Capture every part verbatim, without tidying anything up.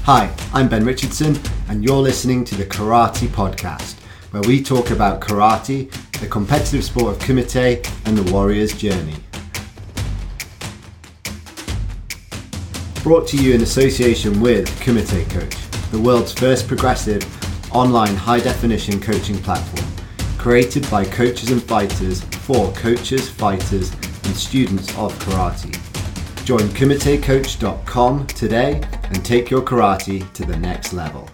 Hi, I'm Ben Richardson, and you're listening to the Karate Podcast, where we talk about karate, the competitive sport of kumite, and the warrior's journey. Brought to you in association with Kumite Coach, the world's first progressive online high-definition coaching platform, created by coaches and fighters for coaches, fighters, and students of karate. Join kumite coach dot com today and take your karate to the next level.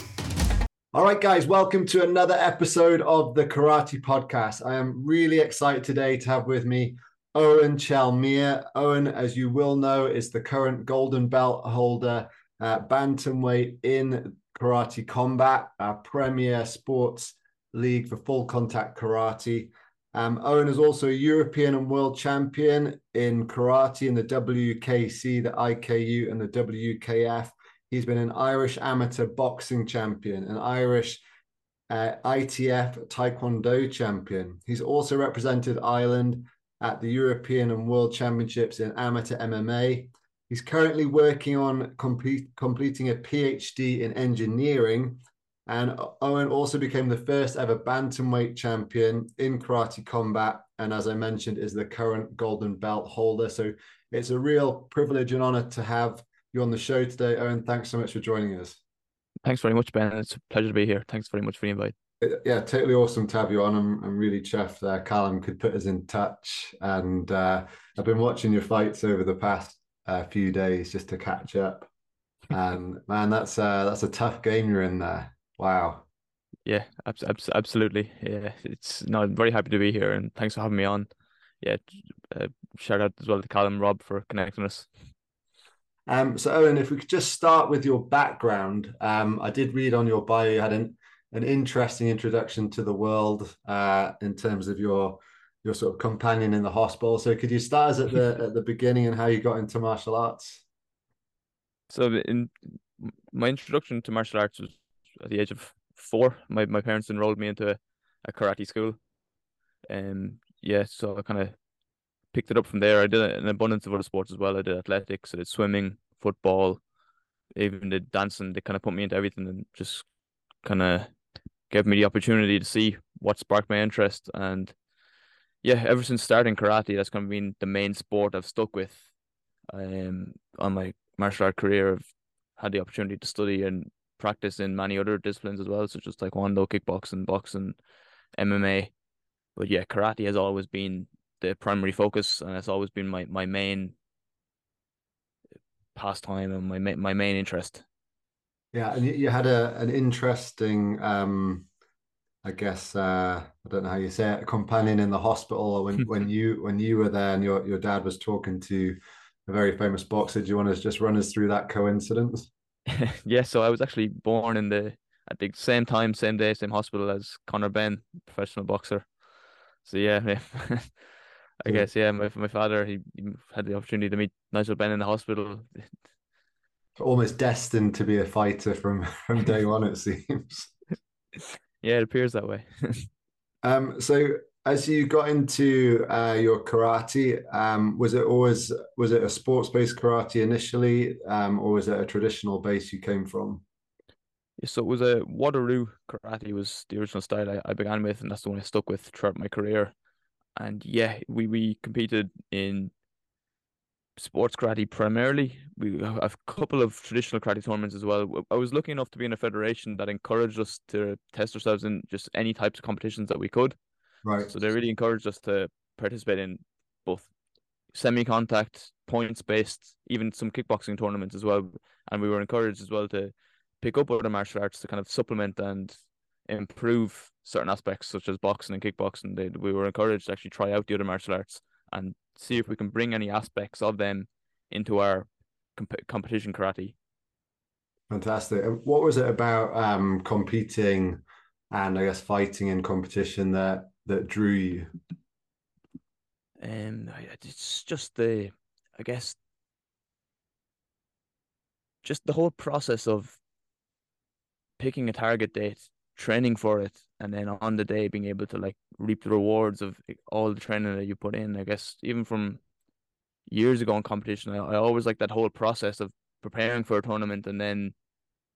All right, guys, welcome to another episode of the Karate Podcast. I am really excited today to have with me Owen Chalmere. Owen, as you will know, is the current golden belt holder at bantamweight in Karate Combat, our premier sports league for full contact karate. Um, Owen is also a European and world champion in karate in the W K C, the I K U, and the W K F. He's been an Irish amateur boxing champion, an Irish uh, I T F Taekwondo champion. He's also represented Ireland at the European and World Championships in amateur M M A. He's currently working on complete, completing a P H D in engineering. And Owen also became the first ever bantamweight champion in Karate Combat. And as I mentioned, is the current golden belt holder. So it's a real privilege and honor to have you on the show today. Owen, thanks so much for joining us. Thanks very much, Ben. It's a pleasure to be here. Thanks very much for the invite. Yeah, totally awesome to have you on. I'm, I'm really chuffed uh, Callum could put us in touch. And uh, I've been watching your fights over the past uh, few days just to catch up. And man, that's uh, that's a tough game you're in there. Wow. Yeah, abs- abs- absolutely. Yeah, it's no, I'm very happy to be here, and thanks for having me on. Yeah, uh, shout out as well to Callum, Rob for connecting us. Um, so Owen, if we could just start with your background. Um, I did read on your bio you had an, an interesting introduction to the world uh, in terms of your your sort of companion in the hospital. So could you start us at the at the beginning and how you got into martial arts? So in my introduction to martial arts was at the age of four. My my parents enrolled me into a, a karate school. Um, yeah, so I kind of picked it up from there. I did an abundance of other sports as well. I did athletics, I did swimming, football, even did dancing. They kind of put me into everything and just kind of gave me the opportunity to see what sparked my interest. And yeah, ever since starting karate, that's kind of been the main sport I've stuck with. Um, on my martial art career, I've had the opportunity to study and practice in many other disciplines as well, such as taekwondo, kickboxing, boxing, M M A. But yeah, karate has always been the primary focus, and it's always been my, my main pastime and my my main interest. Yeah, and you, you had a an interesting, um, I guess uh, I don't know how you say it, a companion in the hospital when when you when you were there and your your dad was talking to a very famous boxer. Do you want to just run us through that coincidence? Yeah, so I was actually born in the at the same time, same day, same hospital as Conor Benn, professional boxer. So yeah, I So guess yeah, my my father he, he had the opportunity to meet Nigel Benn in the hospital. almost destined to be a fighter from from day one, it seems. Yeah, it appears that way. Um, so as you got into uh, your karate, um, was it always was it a sports-based karate initially, um, or was it a traditional base you came from? Yeah, so it was a Waterloo karate was the original style I, I began with, and that's the one I stuck with throughout my career. And yeah, we we competed in sports karate primarily. We have a couple of traditional karate tournaments as well. I was lucky enough to be in a federation that encouraged us to test ourselves in just any types of competitions that we could. Right. So they really encouraged us to participate in both semi-contact, points-based, even some kickboxing tournaments as well. And we were encouraged as well to pick up other martial arts to kind of supplement and improve certain aspects such as boxing and kickboxing. They, we were encouraged to actually try out the other martial arts and see if we can bring any aspects of them into our comp- competition karate. Fantastic. And what was it about um, competing and I guess fighting in competition that that drew you? And it's just the, I guess, just the whole process of picking a target date, training for it, and then on the day being able to like reap the rewards of all the training that you put in. I guess even from years ago in competition, I, I always like that whole process of preparing for a tournament and then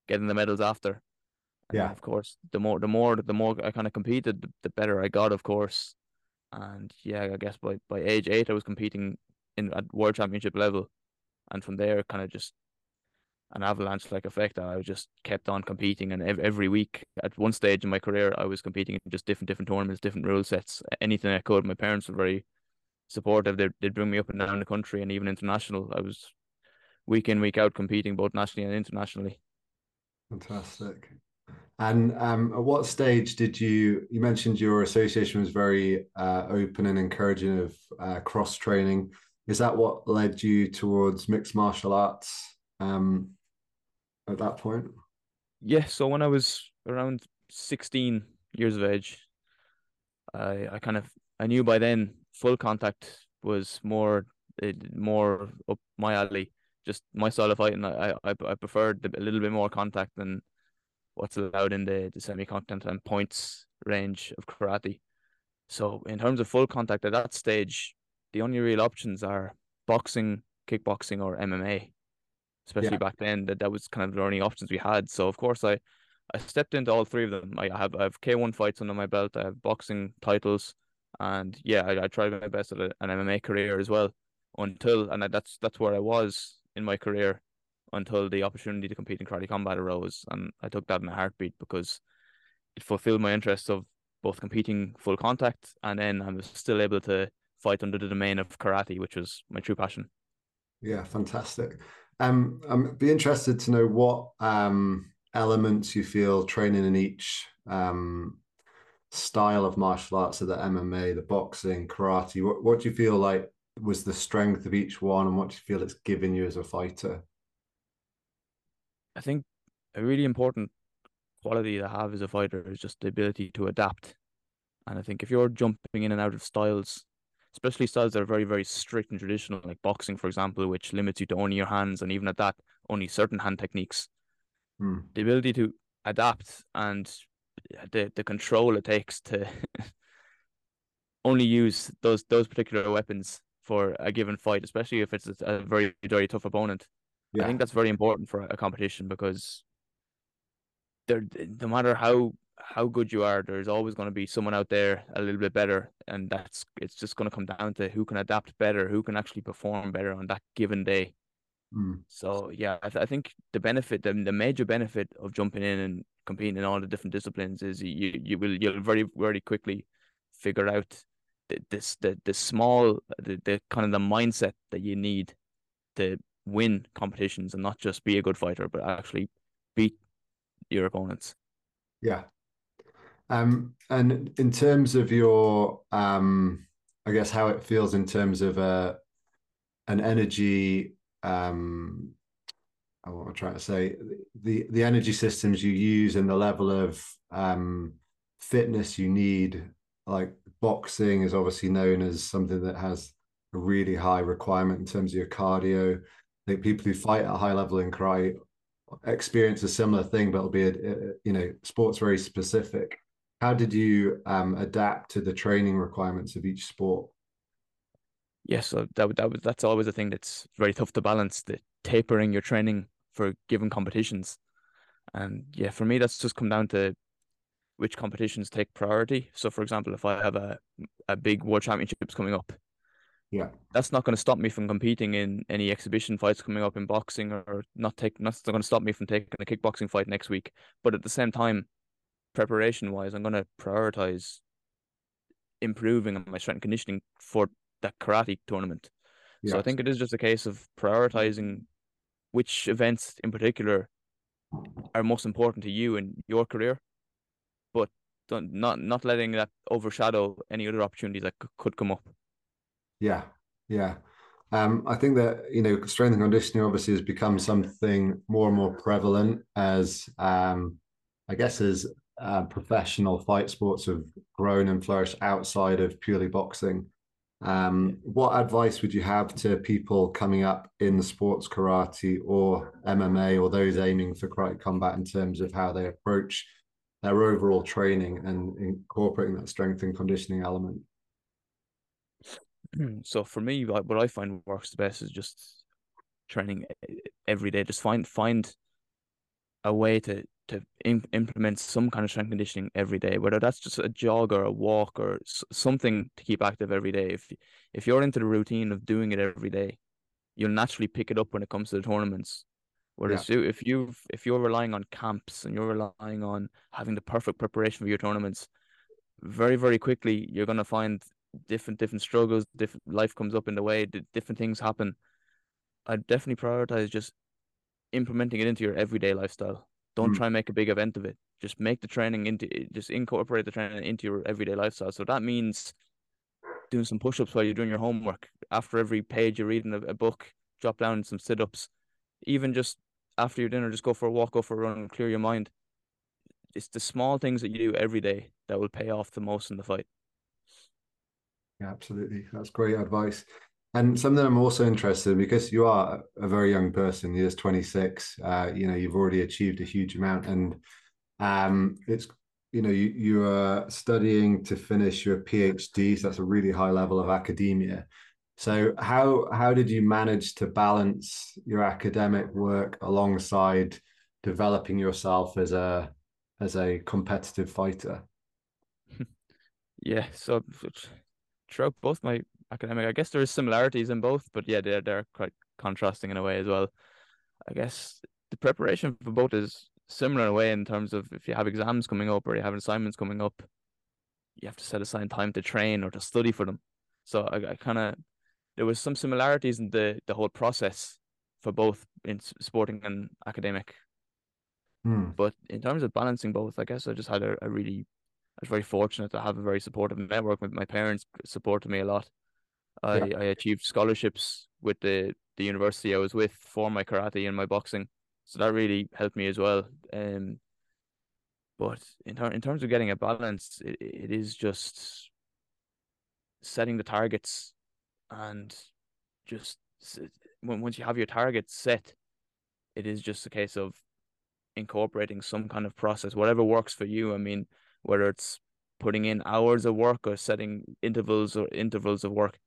getting the medals after. And then Yeah. of course, the more the more the more I kind of competed, the, the better I got, of course. And yeah, I guess by by age eight, I was competing in at world championship level, and from there, kind of just an avalanche like effect. I just kept on competing, and ev every week, at one stage in my career, I was competing in just different different tournaments, different rule sets, anything I could. My parents were very supportive. They'd, they'd bring me up and down the country and even international. I was week in, week out competing both nationally and internationally. Fantastic. And um, at what stage did you, you mentioned your association was very uh, open and encouraging of uh, cross training. Is that what led you towards mixed martial arts um, at that point? Yeah, so when I was around sixteen years of age, I I kind of I knew by then full contact was more uh, more up my alley. Just my style of fighting, I I I preferred a little bit more contact than what's allowed in the, the semi-contact and points range of karate. So in terms of full contact at that stage, the only real options are boxing, kickboxing, or M M A. Especially Yeah, back then, that that was kind of the only options we had. So of course I I stepped into all three of them. I have I have K one fights under my belt. I have boxing titles, and yeah, I, I tried my best at a, an M M A career as well. Until and I, that's that's where I was in my career until the opportunity to compete in karate combat arose, and I took that in a heartbeat because it fulfilled my interest of both competing full contact and then I was still able to fight under the domain of karate, which was my true passion. yeah, fantastic. Um, I'd be interested to know what um, elements you feel training in each um, style of martial arts, so the M M A, the boxing, karate. What what do you feel like was the strength of each one, and what do you feel it's given you as a fighter? I think a really important quality to have as a fighter is just the ability to adapt. And I think if you're jumping in and out of styles, especially styles that are very, very strict and traditional, like boxing, for example, which limits you to only your hands, and even at that, only certain hand techniques, Hmm. the ability to adapt and the the control it takes to only use those those particular weapons for a given fight, especially if it's a very, very tough opponent. I Yeah. think that's very important for a competition because there, no matter how how good you are, there's always going to be someone out there a little bit better, and that's it's just going to come down to who can adapt better, who can actually perform better on that given day. Hmm. So yeah, I, th I think the benefit, the, the major benefit of jumping in and competing in all the different disciplines is you you will you'll very very quickly figure out the, this the the small the, the kind of the mindset that you need to win competitions and not just be a good fighter, but actually beat your opponents. Yeah. Um, and in terms of your, um, I guess how it feels in terms of uh, an energy, um, uh, what am I trying to say? The the energy systems you use and the level of um, fitness you need. Like boxing is obviously known as something that has a really high requirement in terms of your cardio. I think people who fight at a high level in karate experience a similar thing, but it'll be a, a you know sports very specific. How did you um, adapt to the training requirements of each sport? Yeah, so that that was that's always a thing that's very tough to balance, the tapering your training for given competitions. And yeah, for me, that's just come down to which competitions take priority. So, for example, if I have a a big world championships coming up, Yeah, that's not going to stop me from competing in any exhibition fights coming up in boxing, or not take that's not going to stop me from taking a kickboxing fight next week. But at the same time, preparation wise, I'm going to prioritize improving on my strength and conditioning for that karate tournament. So I yeah, think it is just a case of prioritizing which events in particular are most important to you in your career, but don't, not not letting that overshadow any other opportunities that c- could come up. yeah, yeah. Um, I think that you know strength and conditioning obviously has become something more and more prevalent as um, I guess as uh, professional fight sports have grown and flourished outside of purely boxing. Yeah. Um, what advice would you have to people coming up in the sports karate or M M A or those aiming for karate combat in terms of how they approach their overall training and incorporating that strength and conditioning element? So for me, what what I find works the best is just training e- every day. Just find find a way to to im implement some kind of strength conditioning every day, whether that's just a jog or a walk or s something to keep active every day. If if you're into the routine of doing it every day, you'll naturally pick it up when it comes to the tournaments. Yeah, Whereas you, if you if you're relying on camps and you're relying on having the perfect preparation for your tournaments, very very quickly you're gonna find different different struggles, different life comes up in the way, different things happen. I definitely prioritize just implementing it into your everyday lifestyle. Don't mm, try and make a big event of it. Just make the training into just incorporate the training into your everyday lifestyle. So that means doing some push-ups while you're doing your homework. After every page you're reading a, a book, drop down some sit-ups. Even just after your dinner, just go for a walk, go for a run, clear your mind. It's the small things that you do every day that will pay off the most in the fight. yeah, absolutely. That's great advice. And something I'm also interested in, because you are a very young person, you're just twenty-six, uh, you know, you've already achieved a huge amount. And um, it's, you know, you, you are studying to finish your PhD, so that's a really high level of academia. So how how did you manage to balance your academic work alongside developing yourself as a as a competitive fighter? Yeah, so throughout both my academic, I guess there is similarities in both, but yeah, they're they're quite contrasting in a way as well. I guess the preparation for both is similar in a way in terms of if you have exams coming up or you have assignments coming up, you have to set aside time to train or to study for them. So I, I kind of there was some similarities in the the whole process for both in sporting and academic. Hmm. But in terms of balancing both, I guess I just had a, a really I was very fortunate to have a very supportive network. With my parents supported me a lot. Yeah. I, I achieved scholarships with the the university I was with for my karate and my boxing, so that really helped me as well. Um, but in ter in terms of getting a balance, it, it is just setting the targets and just when once you have your targets set, it is just a case of incorporating some kind of process, whatever works for you. I mean, whether it's putting in hours of work or setting intervals or intervals of work,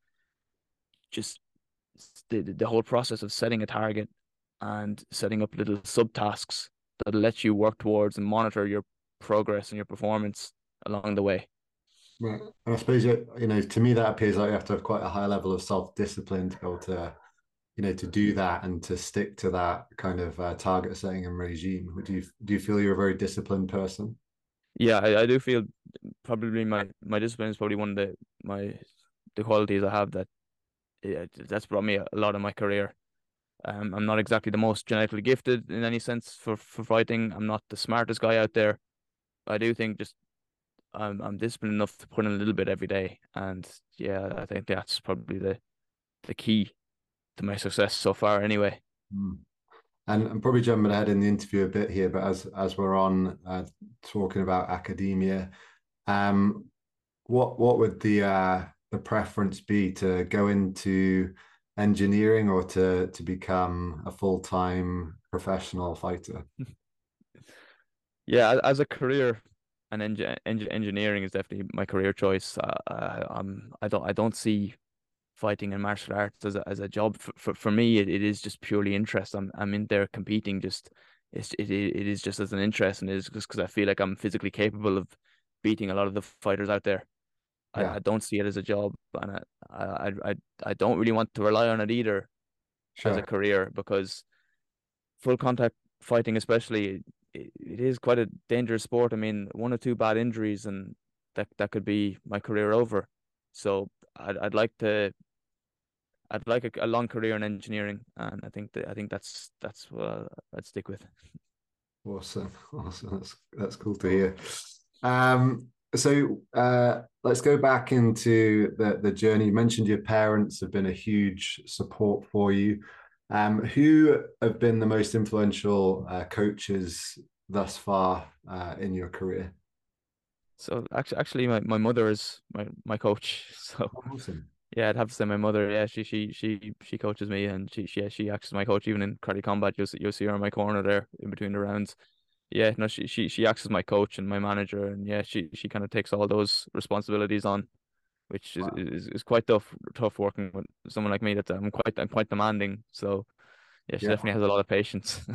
just the the whole process of setting a target and setting up little subtasks that let you work towards and monitor your progress and your performance along the way. Right. And I suppose, you you know, to me, that appears like you have to have quite a high level of self-discipline to be able to, you know, to do that and to stick to that kind of uh, target setting and regime. Would you do you feel you're a very disciplined person? Yeah, I, I do feel probably my my discipline is probably one of the my the qualities I have that yeah, that's brought me a lot of my career. Um, I'm not exactly the most genetically gifted in any sense for for fighting. I'm not the smartest guy out there. I do think just I'm I'm disciplined enough to put in a little bit every day, and yeah, I think that's probably the the key to my success so far. Anyway, Mm. And I'm probably jumping ahead in the interview a bit here, but as as we're on uh, talking about academia, um, what what would the uh, the preference be to go into engineering or to to become a full-time professional fighter? yeah, as a career, and eng eng engineering is definitely my career choice. Uh, I, I'm I don't I don't see fighting and martial arts as a as a job for for, for me. It, it is just purely interest. I'm I'm in there competing. Just it's it it is just as an interest, and it is just because I feel like I'm physically capable of beating a lot of the fighters out there. I, Yeah, I don't see it as a job, and I, I I I don't really want to rely on it either as a sure. career because full contact fighting, especially, it, it is quite a dangerous sport. I mean, one or two bad injuries, and that that could be my career over. So I'd I'd like to I'd like a, a long career in engineering, and I think that I think that's that's what I'd stick with. Awesome. Awesome. That's that's cool to hear. Um, so uh, let's go back into the the journey. You mentioned your parents have been a huge support for you. Um, who have been the most influential uh, coaches thus far uh, in your career? So actually, actually, my, my mother is my my coach. So Awesome. yeah, I'd have to say my mother. Yeah, she she she she coaches me, and she she yeah, she acts as my coach even in karate combat. You'll see, you'll see her in my corner there in between the rounds. Yeah, no, she she she acts as my coach and my manager, and yeah, she she kind of takes all those responsibilities on, which is, Wow. is is quite tough tough working with someone like me that I'm quite I'm quite demanding. So yeah, she Yeah. definitely has a lot of patience.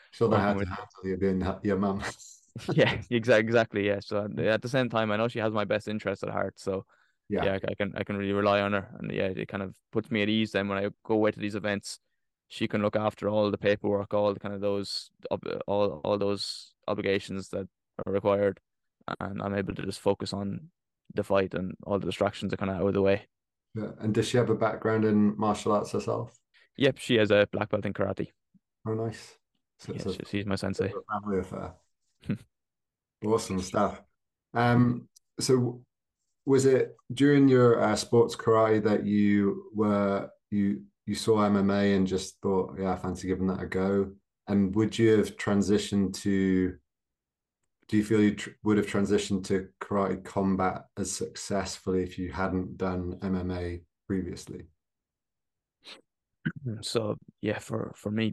Sure, they working had to with. handle you being your mum. Yeah, exactly, exactly. Yeah. So at the same time, I know she has my best interest at heart. So Yeah, yeah, I, I can I can really rely on her, and yeah, it kind of puts me at ease. Then when I go away to these events, she can look after all the paperwork, all the kind of those ob- all all those obligations that are required, and I'm able to just focus on the fight, and all the distractions are kind of out of the way. yeah. And does she have a background in martial arts herself? Yep, she has a black belt in karate. Oh, nice. So it's Yeah, a, she, she's my bit sensei. of a family affair. Awesome stuff. Um, so was it during your uh, sports karate that you were you you saw M M A and just thought, yeah, I fancy giving that a go? And would you have transitioned to, do you feel you tr would have transitioned to karate combat as successfully if you hadn't done M M A previously? So yeah, for for me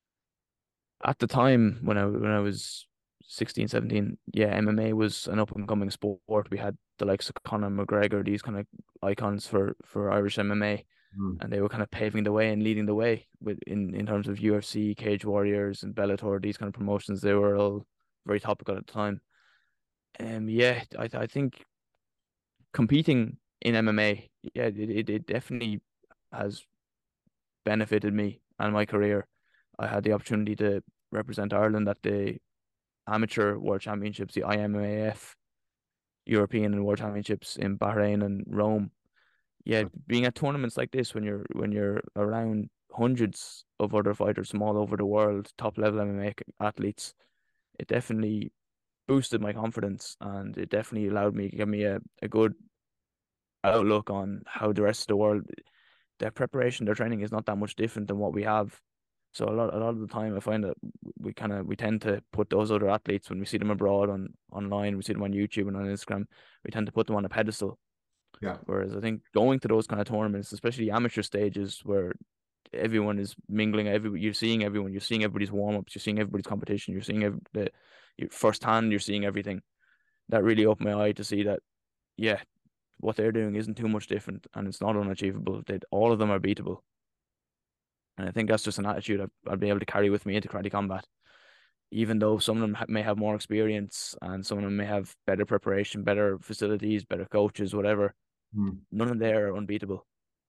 at the time when I when I was sixteen, seventeen, yeah, M M A was an up and coming sport. We had the likes of Conor McGregor, these kind of icons for for Irish M M A, Mm. and they were kind of paving the way and leading the way with in in terms of U F C, Cage Warriors, and Bellator. These kind of promotions, they were all very topical at the time. Um, yeah, I I think competing in M M A, yeah, it it, it definitely has benefited me and my career. I had the opportunity to represent Ireland at the Amateur World Championships, the I M A F European and World Championships in Bahrain and Rome. Yeah, being at tournaments like this when you're when you're around hundreds of other fighters from all over the world, top level M M A athletes, it definitely boosted my confidence, and it definitely allowed me to give me a, a good outlook on how the rest of the world, their preparation, their training is not that much different than what we have. So a lot, a lot of the time, I find that we kind of we tend to put those other athletes when we see them abroad on online, we see them on YouTube and on Instagram, we tend to put them on a pedestal. Yeah. Whereas I think going to those kind of tournaments, especially amateur stages where everyone is mingling, every you're seeing everyone, you're seeing everybody's warm ups, you're seeing everybody's competition, you're seeing every, the you firsthand, you're seeing everything. That really opened my eye to see that, yeah, what they're doing isn't too much different, and it's not unachievable. That all of them are beatable. And I think that's just an attitude I've, I'll be able to carry with me into karate combat. Even though some of them ha may have more experience and some of them may have better preparation, better facilities, better coaches, whatever, Mm. none of them are unbeatable.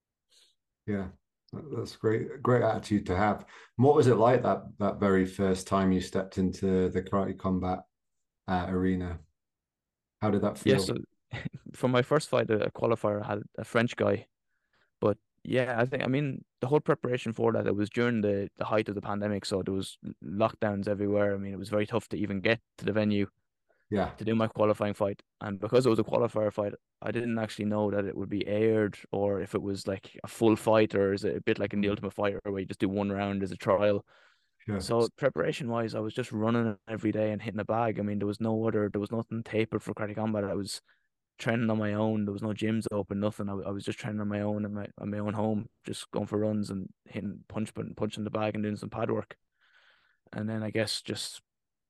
Yeah. That- That's great, great attitude to have. And what was it like that that very first time you stepped into the karate combat uh, arena? How did that Yeah, feel? so for my first fight, a qualifier, I had a French guy. But yeah, I think I mean the whole preparation for that, it was during the the height of the pandemic, so there was lockdowns everywhere. I mean, it was very tough to even get to the venue Yeah. to do my qualifying fight. And because it was a qualifier fight, I didn't actually know that it would be aired or if it was like a full fight, or is it a bit like in the Mm. Ultimate Fighter where you just do one round as a trial. Sure. So preparation wise, I was just running every day and hitting a bag. I mean, there was no other, there was nothing tapered for karate combat. I was training on my own. There was no gyms open, nothing. I, I was just training on my own in my on my own home, just going for runs and hitting punch button, punching the bag and doing some pad work. And then I guess just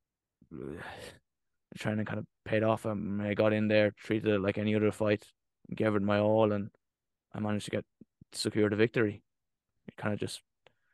training kind of paid off. Um, I got in there, treated it like any other fight, gave it my all, and I managed to get secure the victory. It kind of just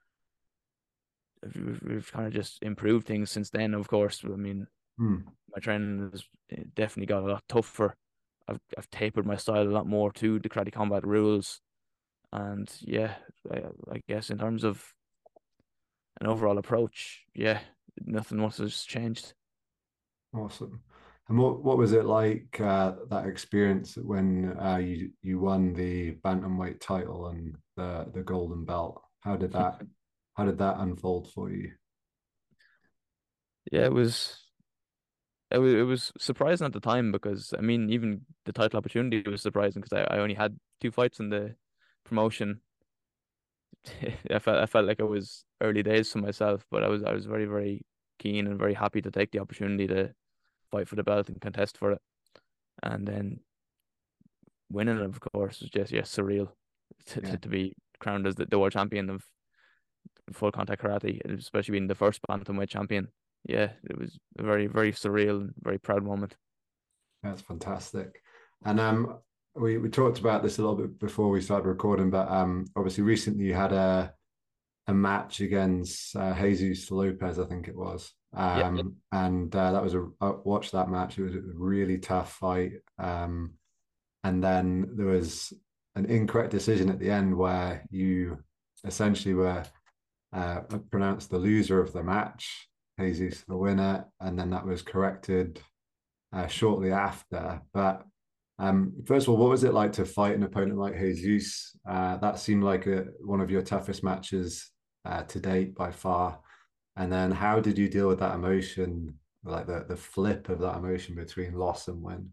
we've, we've kind of just improved things since then. Of course, I mean Mm. my training has definitely got a lot tougher. I've I've tapered my style a lot more to the karate combat rules. And yeah, I, I guess in terms of an overall approach, yeah, nothing much has changed. Awesome. And what what was it like uh, that experience when uh, you you won the bantamweight title and the the golden belt? How did that how did that unfold for you? Yeah, it was it was it was surprising at the time because I mean even the title opportunity was surprising because I, I only had two fights in the promotion. I felt I felt like it was early days for myself, but I was I was very, very keen and very happy to take the opportunity to fight for the belt and contest for it. And then winning it, of course, was just, yeah, surreal to, Yeah, to, to be crowned as the, the world champion of full contact karate, especially being the first bantamweight champion. Yeah, it was a very, very surreal and very proud moment. that's fantastic. And um, we we talked about this a little bit before we started recording, but um, obviously recently you had a a match against uh, Jesus Lopez, I think it was. Yeah, Um, and uh, that was a I watched that match. It was a really tough fight. Um, and then there was an incorrect decision at the end where you essentially were uh, pronounced the loser of the match, Jesus the winner, and then that was corrected uh, shortly after. But um, first of all, what was it like to fight an opponent like Jesus? Uh, that seemed like a, one of your toughest matches uh, to date by far. And then how did you deal with that emotion, like the, the flip of that emotion between loss and win?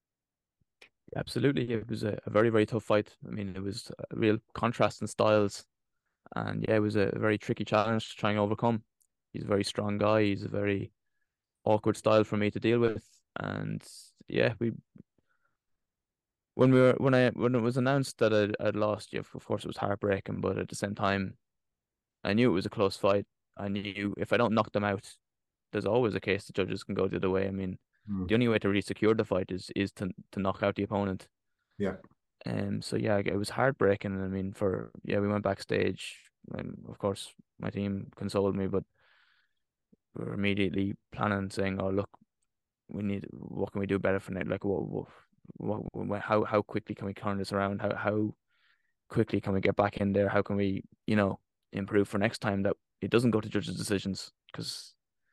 absolutely. It was a, a very, very tough fight. I mean, it was a real contrast in styles. And yeah, it was a very tricky challenge to try and overcome. He's a very strong guy. He's a very awkward style for me to deal with. And yeah, we when we were when I when it was announced that I'd, I'd lost, yeah, of course it was heartbreaking, but at the same time, I knew it was a close fight. I knew if I don't knock them out, there's always a case the judges can go the other way. I mean, Mm. the only way to really secure the fight is is to to knock out the opponent. Yeah. Um, so yeah, it was heartbreaking. I mean, for yeah, we went backstage, and of course my team consoled me, but we were immediately planning, saying, "Oh, look, we need what can we do better for next? Like, what, what, what, what, how how quickly can we turn this around? How how quickly can we get back in there? How can we, you know, improve for next time that it doesn't go to judges' decisions?" Because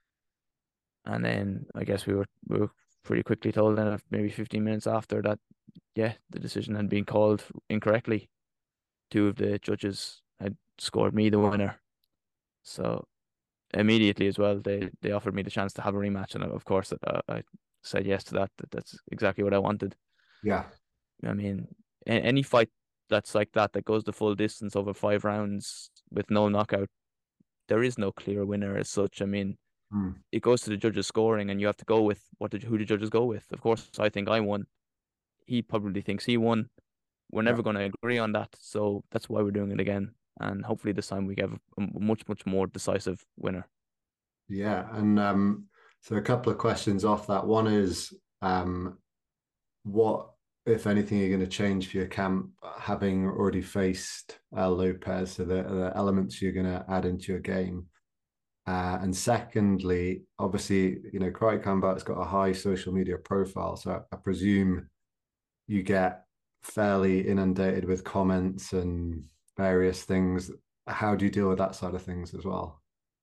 and then I guess we were we were pretty quickly told then, maybe fifteen minutes after that, yeah, the decision had been called incorrectly. Two of the judges had scored me the winner. So immediately as well, they they offered me the chance to have a rematch, and of course, uh, I said yes to that. That that's exactly what I wanted. Yeah. I mean, a- any fight that's like that that goes the full distance over five rounds with no knockout, there is no clear winner as such. I mean, Mm. it goes to the judges scoring, and you have to go with what the, who the judges go with. Of course, I think I won. He probably thinks he won. We're Yeah. never going to agree on that, so that's why we're doing it again. And hopefully this time we get a much, much more decisive winner. Yeah. And um, so a couple of questions off that. One is um, what, if anything, you're going to change for your camp, having already faced uh, Lopez? So the, the elements you're going to add into your game. Uh, and secondly, obviously, you know, Karate Combat's got a high social media profile. So I, I presume you get fairly inundated with comments and various things. How do you deal with that side of things as well?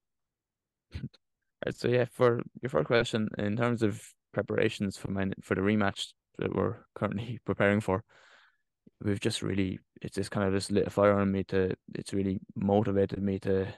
Right, so yeah, for your first question, in terms of preparations for my for the rematch that we're currently preparing for, we've just really it's just kind of just lit a fire on me to it's really motivated me to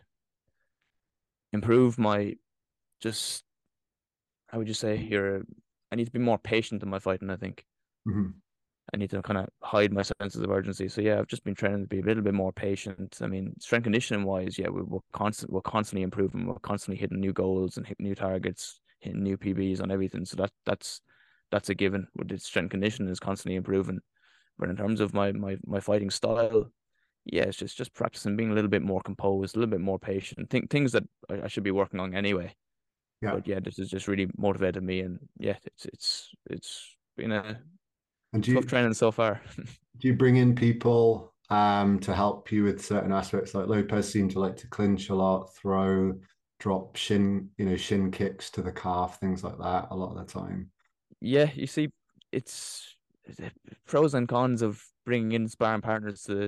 improve my just how would you say here I need to be more patient in my fighting, I think. Mhm. I need to kind of hide my senses of urgency. So yeah, I've just been training to be a little bit more patient. I mean, strength conditioning wise, yeah, we, we're constant, we're constantly improving. We're constantly hitting new goals and hitting new targets, hitting new P Bs on everything. So that that's that's a given. With the strength conditioning is constantly improving. But in terms of my my my fighting style, yeah, it's just just practicing being a little bit more composed, a little bit more patient. Think things that I, I should be working on anyway. Yeah. But yeah, this has just really motivated me, and yeah, it's it's it's been a And do tough you training so far. do you bring in people um to help you with certain aspects? Like Lopez seemed to like to clinch a lot, throw, drop shin, you know, shin kicks to the calf, things like that a lot of the time. Yeah, you see, it's pros and cons of bringing in sparring partners to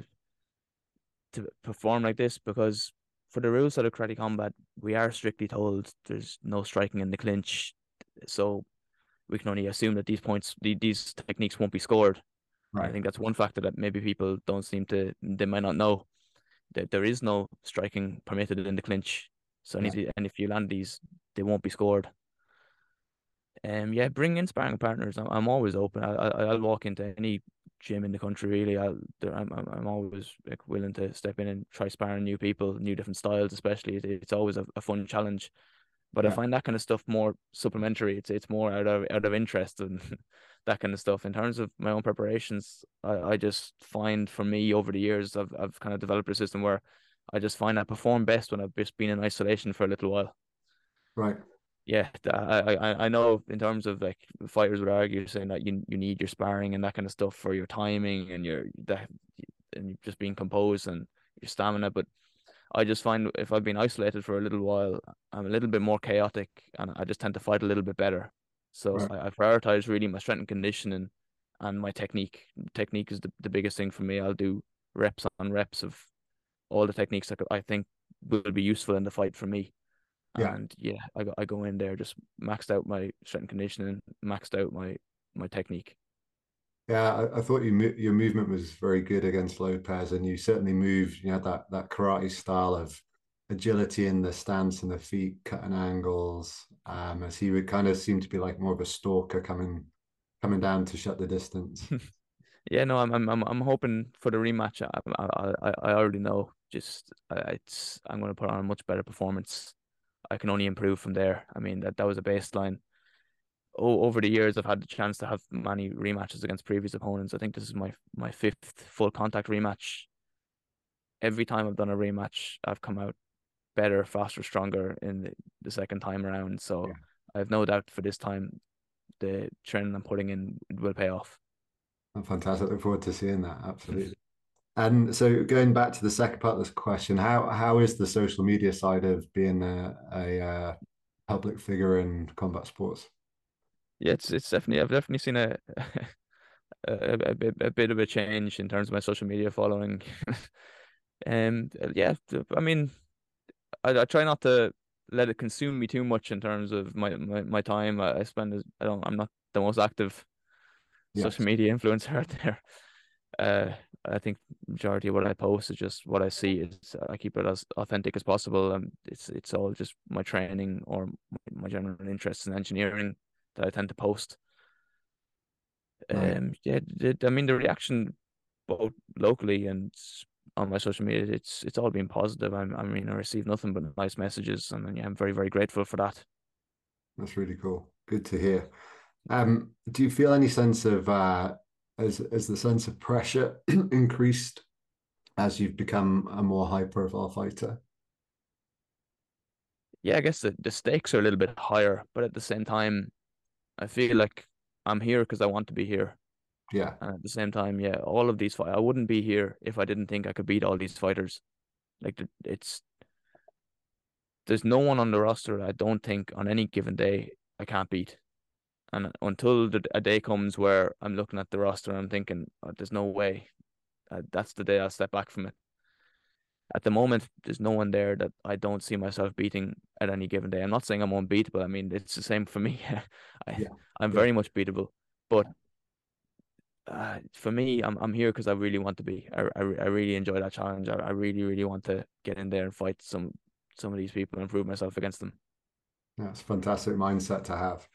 to perform like this because for the rules of karate combat, we are strictly told there's no striking in the clinch, so we can only assume that these points, the, these techniques won't be scored. And I Right. think that's one factor that maybe people don't seem to, they might not know that there is no striking permitted in the clinch. So Yeah. any, and if you land these, they won't be scored. Um, yeah, bring in sparring partners. I'm, I'm always open. I, I I'll walk into any gym in the country. Really, I'll there, I'm I'm I'm always like willing to step in and try sparring new people, new different styles. Especially, it, it's always a, a fun challenge. But I Yeah. find that kind of stuff more supplementary. It's it's more out of out of interest and that kind of stuff. In terms of my own preparations, I, I just find for me over the years, I've I've kind of developed a system where I just find I perform best when I've just been in isolation for a little while. Right. Yeah, I, I I know in terms of like fighters would argue saying that you you need your sparring and that kind of stuff for your timing and your that and just being composed and your stamina. But I just find if I've been isolated for a little while, I'm a little bit more chaotic and I just tend to fight a little bit better. So Right. I, I prioritize really my strength and conditioning and my technique. Technique is the, the biggest thing for me. I'll do reps on reps of all the techniques that I think will be useful in the fight for me. Yeah. And yeah, I go I go in there just maxed out my strength and conditioning, maxed out my my technique. Yeah, I, I thought you, mo- your movement was very good against Lopez, and you certainly moved. You had that that karate style of agility in the stance and the feet, cutting angles. Um, as he would kind of seem to be like more of a stalker coming coming down to shut the distance. Yeah, no, I'm I'm I'm I'm hoping for the rematch. I I I I already know. Just I, it's I'm going to put on a much better performance. I can only improve from there. I mean that that was a baseline. Oh, over the years, I've had the chance to have many rematches against previous opponents. I think this is my my fifth full contact rematch. Every time I've done a rematch, I've come out better, faster, stronger in the, the second time around. So Yeah, I have no doubt for this time the training I'm putting in will pay off. I'm fantastic. Look forward to seeing that. Absolutely. And so going back to the second part of this question, how how is the social media side of being a, a, uh public figure in combat sports? Yeah, it's it's definitely I've definitely seen a a, a, bit, a bit of a change in terms of my social media following. And uh, yeah, th- I mean, I, I try not to let it consume me too much in terms of my my, my time. I, I spend as- I don't I'm not the most active social Yes. media influencer out there. Uh, I think majority of what I post is just what I see. Is I keep it as authentic as possible. And it's it's all just my training or my general interest in engineering that I tend to post. Nice. Um, yeah, the, I mean the reaction both locally and on my social media, it's it's all been positive. I'm, I mean, I receive nothing but nice messages, and yeah, I'm very very grateful for that. That's really cool. Good to hear. Um, do you feel any sense of uh, as as the sense of pressure increased as you've become a more high profile fighter? Yeah, I guess the, the stakes are a little bit higher, but at the same time, I feel like I'm here because I want to be here. Yeah, And at the same time, yeah, all of these fight, I wouldn't be here if I didn't think I could beat all these fighters. Like it's there's no one on the roster I don't think on any given day I can't beat. And until the, a day comes where I'm looking at the roster and I'm thinking, oh, there's no way, uh, that's the day I'll step back from it. At the moment, there's no one there that I don't see myself beating at any given day. I'm not saying I'm unbeatable. I mean, it's the same for me. I, yeah, I'm yeah. very much beatable, but uh, for me, I'm I'm here because I really want to be. I, I, I really enjoy that challenge. I, I really really want to get in there and fight some some of these people and prove myself against them. That's a fantastic mindset to have.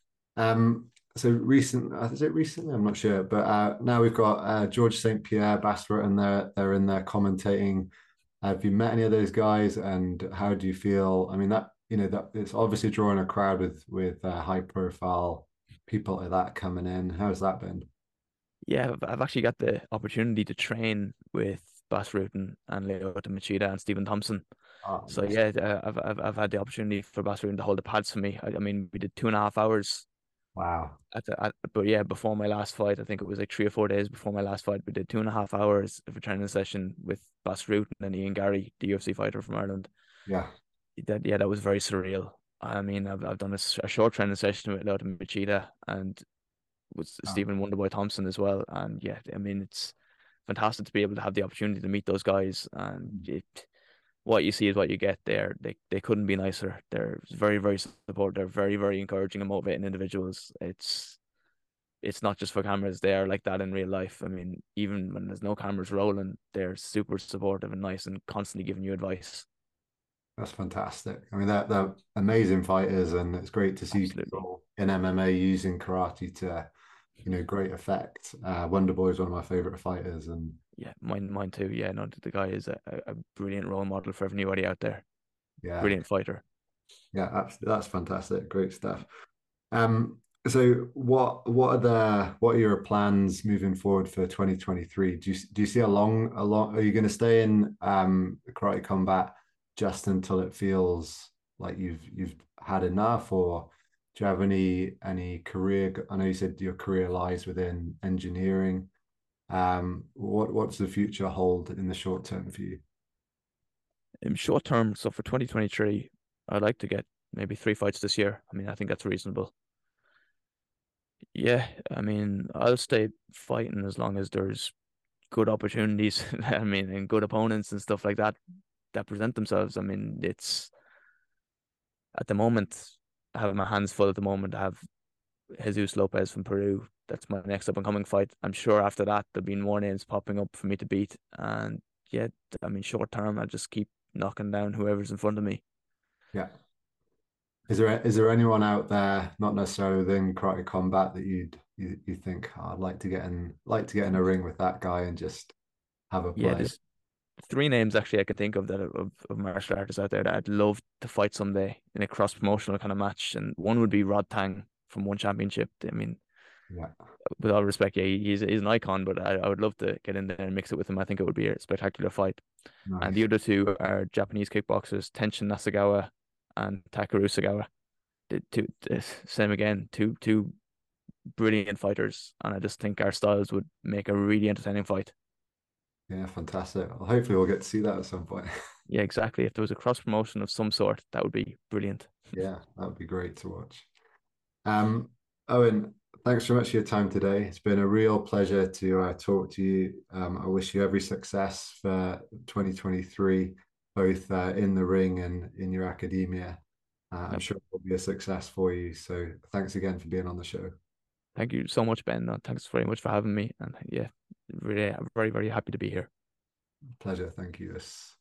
Um, so recent, uh, is it recently? I'm not sure, but uh, now we've got uh, George Saint Pierre, Basra, and they're they're in there commentating. Have you met any of those guys, and how do you feel? I mean, that you know that it's obviously drawing a crowd with with uh, high profile people like that coming in. How's that been? Yeah, I've, I've actually got the opportunity to train with Bas Rutten and Lyoto Machida and Stephen Thompson. Oh, So nice. yeah, uh, I've I've I've had the opportunity for Bas Rutten to hold the pads for me. I, I mean, we did two and a half hours Wow. at the at, but yeah, before my last fight, I think it was like three or four days before my last fight, we did two and a half hours of a training session with Bas Rutten and Ian Gary, the U F C fighter from Ireland. Yeah. That yeah, that was very surreal. I mean, I've I've done a, s- a short training session with Lyoto Machida and with Oh, Stephen Wonderboy Thompson as well. And yeah, I mean, it's fantastic to be able to have the opportunity to meet those guys. And it, what you see is what you get there. They they couldn't be nicer. They're very, very supportive. They're very, very encouraging and motivating individuals. It's it's not just for cameras. They are like that in real life. I mean, even when there's no cameras rolling, they're super supportive and nice and constantly giving you advice. that's fantastic. I mean, they're, they're amazing fighters, and it's great to see Absolutely. people in M M A using karate to, you know, great effect. Uh, Wonder Boy is one of my favorite fighters, and Yeah, mine, mine too. Yeah, no, the guy is a, a brilliant role model for anybody out there. yeah, Brilliant fighter. yeah, that's that's fantastic. Great stuff. Um, so what what are the what are your plans moving forward for twenty twenty-three? Do you do you see a long a long are you going to stay in um karate combat just until it feels like you've you've had enough, or do you have any any career? I know you said your career lies within engineering. Um, what what's the future hold in the short term for you? In short term, so for twenty twenty-three, I'd like to get maybe three fights this year. I mean, I think that's reasonable. Yeah, I mean, I'll stay fighting as long as there's good opportunities. I mean, and good opponents and stuff like that that present themselves. I mean, it's at the moment, I have my hands full at the moment. I have Jesus Lopez from Peru. That's my next up and coming fight. I'm sure after that there'll be more names popping up for me to beat. And yeah, I mean, short term, I'll just keep knocking down whoever's in front of me. Yeah. Is there is there anyone out there, not necessarily within karate combat, that you'd you, you think, "Oh, I'd like to get in like to get in a ring with that guy and just have a Yeah, play?" there's three names actually I can think of that are- of, of martial artists out there that I'd love to fight someday in a cross promotional kind of match. And one would be Rod Tang from One Championship. I mean, Yeah, with all respect, yeah, he's he's an icon, but I, I would love to get in there and mix it with him. I think it would be a spectacular fight. And the nice. other two are Japanese kickboxers, Tenshin Nasugawa and Takeru Sagawa. The two, the same again, two two brilliant fighters, and I just think our styles would make a really entertaining fight. Yeah, fantastic. Well, hopefully we'll get to see that at some point. Yeah, exactly. If there was a cross promotion of some sort, that would be brilliant. Yeah, that would be great to watch. Um, Owen, thanks so much for your time today. It's been a real pleasure to uh, talk to you. Um, I wish you every success for twenty twenty-three, both uh, in the ring and in your academia. Uh, I'm Yep. sure it will be a success for you. So thanks again for being on the show. Thank you so much, Ben. No, thanks very much for having me. And yeah, really, I'm very, very happy to be here. Pleasure. Thank you. This